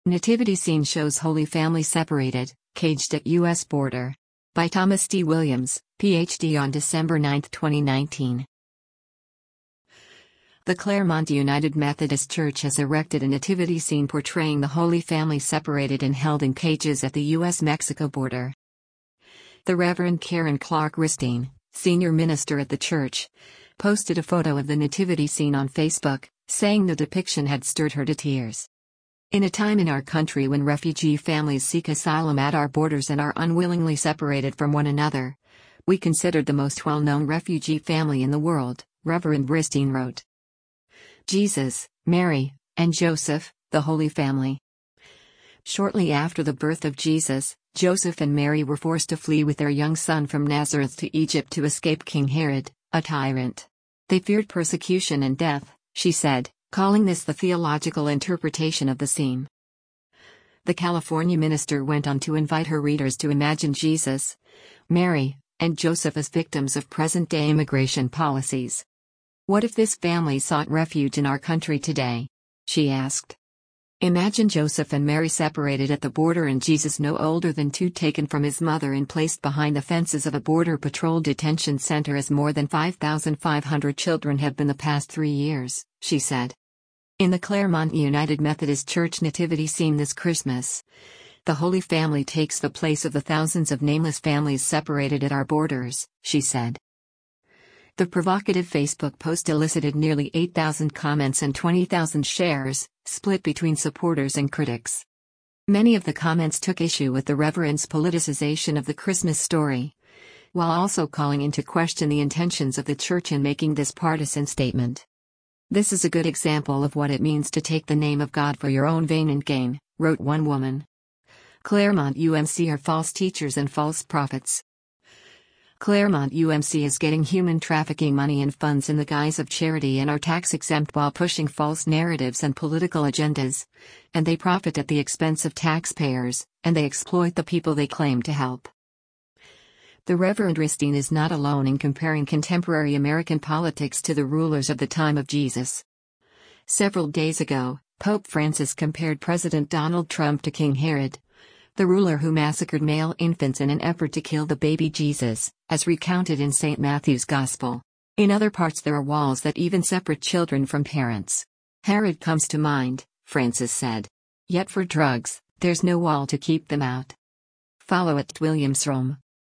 Nativity scene shows Holy Family separated, caged at U.S. border. By Thomas D. Williams, Ph.D. on December 9, 2019. The Claremont United Methodist Church has erected a nativity scene portraying the Holy Family separated and held in cages at the U.S.-Mexico border. The Reverend Karen Clark Ristine, senior minister at the church, posted a photo of the nativity scene on Facebook, saying the depiction had stirred her to tears. In a time in our country when refugee families seek asylum at our borders and are unwillingly separated from one another, we considered the most well-known refugee family in the world, Reverend Ristine wrote. Jesus, Mary, and Joseph, the Holy Family. Shortly after the birth of Jesus, Joseph and Mary were forced to flee with their young son from Nazareth to Egypt to escape King Herod, a tyrant. They feared persecution and death, she said, calling this the theological interpretation of the scene. The California minister went on to invite her readers to imagine Jesus, Mary, and Joseph as victims of present-day immigration policies. What if this family sought refuge in our country today? She asked. Imagine Joseph and Mary separated at the border and Jesus no older than 2 taken from his mother and placed behind the fences of a Border Patrol detention center as more than 5,500 children have been the past 3 years, she said. In the Claremont United Methodist Church nativity scene this Christmas, the Holy Family takes the place of the thousands of nameless families separated at our borders, she said. The provocative Facebook post elicited nearly 8,000 comments and 20,000 shares, split between supporters and critics. Many of the comments took issue with the Reverend's politicization of the Christmas story, while also calling into question the intentions of the church in making this partisan statement. This is a good example of what it means to take the name of God for your own vain and gain, wrote one woman. Claremont UMC are false teachers and false prophets. Claremont UMC is getting human trafficking money and funds in the guise of charity and are tax-exempt while pushing false narratives and political agendas, and they profit at the expense of taxpayers, and they exploit the people they claim to help. The Reverend Ristine is not alone in comparing contemporary American politics to the rulers of the time of Jesus. Several days ago, Pope Francis compared President Donald Trump to King Herod, the ruler who massacred male infants in an effort to kill the baby Jesus, as recounted in St. Matthew's Gospel. In other parts there are walls that even separate children from parents. Herod comes to mind, Francis said. Yet for drugs, there's no wall to keep them out. Follow @WilliamsRome.